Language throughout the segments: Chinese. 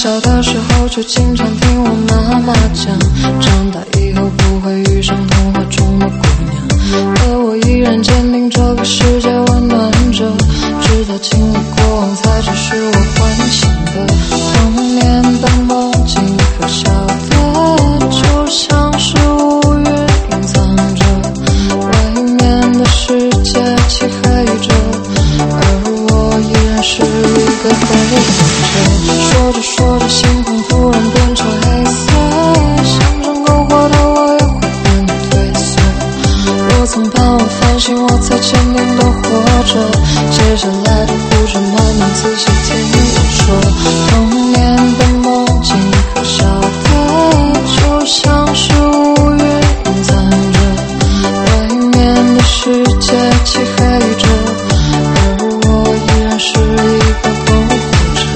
小的时候就经常听我妈妈讲，长大以后不会遇上童话中的姑娘，而我依然坚定这个世界温暖着，直到经历过往才只是我唤醒的童年的梦境，可笑的就像是乌云隐藏着，外面的世界漆黑着，而我依然是一个黑着。说着说着星空突然变成黑色，想成篝火的我也会变得褪色，我曾盼望繁星，我才坚定地活着，接下来的故事慢慢仔细听我说，童年的梦境可笑的就像是乌云隐藏着，外面的世界漆黑着，而我依然是一个篝火者。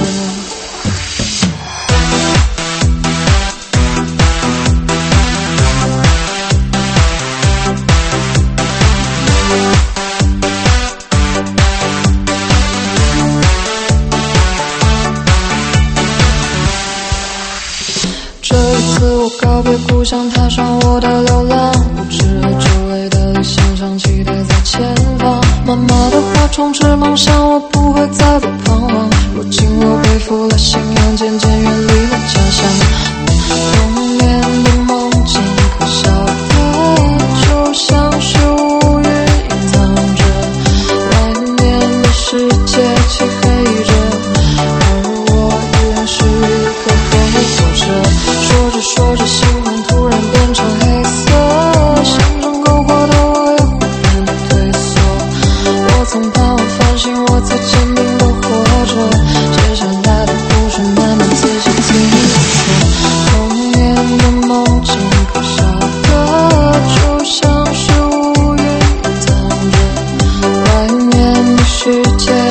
这一次我告别故乡，踏上我的流浪，不知和周围的理想相期待在前方，妈妈的话充斥梦想，我不会再被彷徨，如今我背负了信仰，渐渐远离了家乡，童年的梦境可笑的就像是乌云隐藏着，外面的世界漆黑着，而我依然是一个篝火者。说着说着星空突然变成黑色，想成篝火的我也会变得褪色，我曾盼望繁星，我才坚定地活着，接下来的故事慢慢仔细听我说，童年的梦境可笑的就像是乌云隐藏着，外面的世界